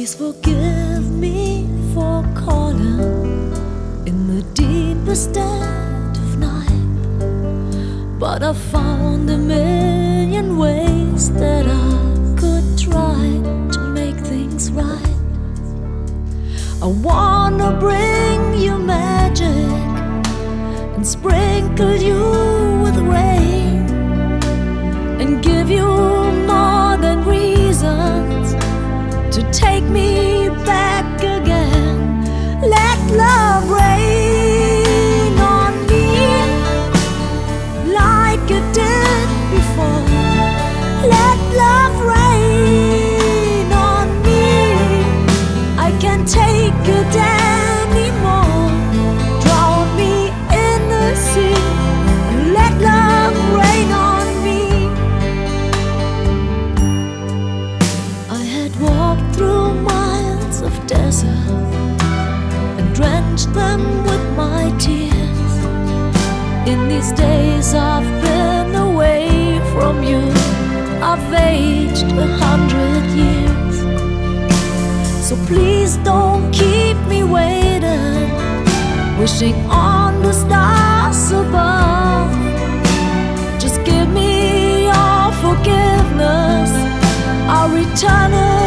Please forgive me for calling in the deepest dead of night, but I found a million ways that I could try to make things right. I wanna bring you magic and sprinkle you with rain, and give you more than reasons to take me back again. Let love rain on me like it did before. Let love rain on me. I can't take it anymore. Drown me in the sea and let love rain on me. I had walked through miles of desert and drenched them with my tears. In these days I've been away from you. I've aged 100 years. So please don't keep me waiting, wishing on the stars above. Just give me your forgiveness, I'll return it